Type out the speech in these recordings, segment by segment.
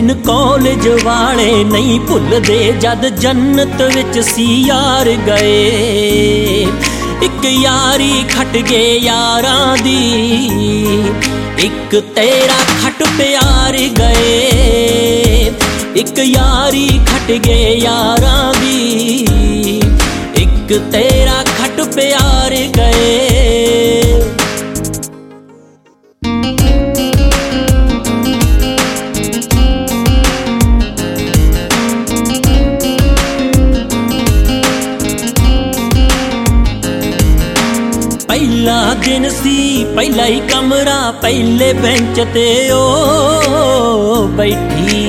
दिन कॉलेज वाले नहीं भुलदे जद जन्नत विच सी यार गए। एक यारी खट गए यारां दी, एक तेरा खट प्यार गए। एक यारी खट गए यारां दी, एक तेरा खट प्यार गए। पहला दिन सी पहला ही कमरा, पहले बेंच ते ओ बैठी।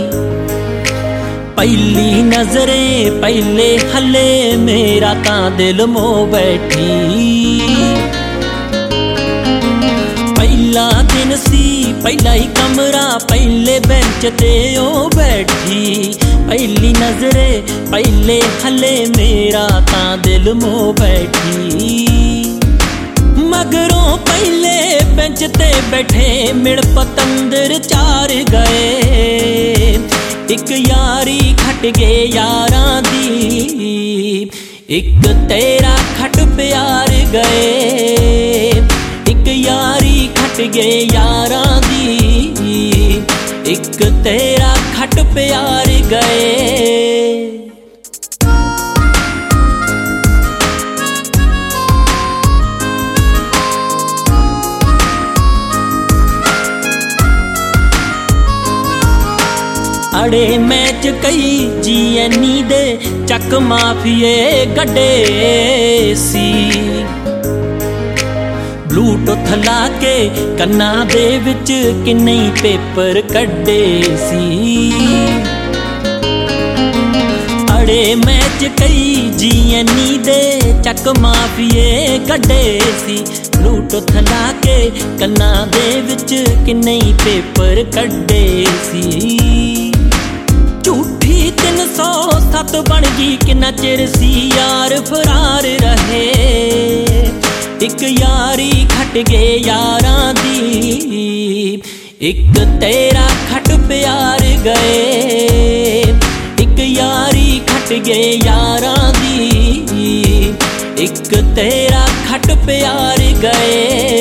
पहली नजरें पहले हले मेरा तां दिल मोह बैठी। पहला दिन सी पहला ही कमरा, पहले बेंच ते ओ बैठी। पहली नजरें पहले हले मेरा तां दिल मोह बैठी। मगरों पहले बेंच ते बैठे मिल पतंदर चार गए। एक यारी खट गए यारां दी, एक तेरा खट प्यार गए। एक यारी खट गए यारां दी, एक तेरा खट प्यार गए। अड़े मैच कई जीएनी दे चक माफिए गड्डे सी। ब्लूटूथ ला के कन्ना दे विच किन्ने पेपर कड्डे सी। अड़े मैच कई जीएनी दे चक माफिए गड्डे सी। ब्लूटूथ ला के कन्ना दे विच किन्ने पेपर कड्डे सी। झूठी 307 बन गई किन्ना चिर सी यार फरार रहे। एक यारी खट गए यारां दी, एक तेरा खट प्यार गए। एक यारी खट गए यारां दी, एक तेरा खट प्यार गए।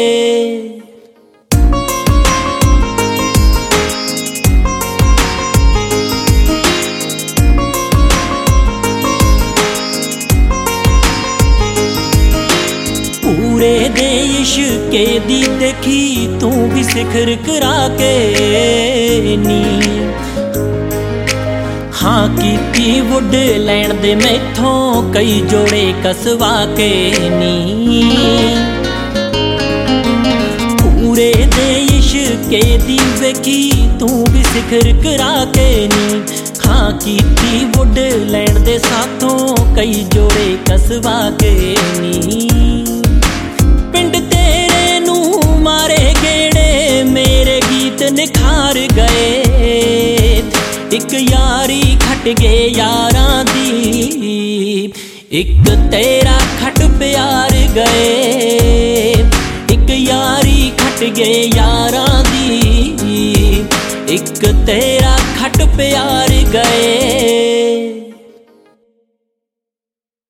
पूरे दे इश्के दी देखी तू भी सिखर करा के नी। हाँ कीती वुडलैंड दे मैथों कई जोड़े कसवा के नी। पूरे दे इश्के दी देखी तू भी सिखर करा के नी। हाँ कीती वुडलैंड दे साथों कई जोड़े कसवा के नी। पिंड तेरे नू मारे गेड़े मेरे गीत निखार गए। एक यारी खट गए यारां दी, एक तेरा खट प्यार गए। एक यारी खट गए यारां दी, एक तेरा खट प्यार गए।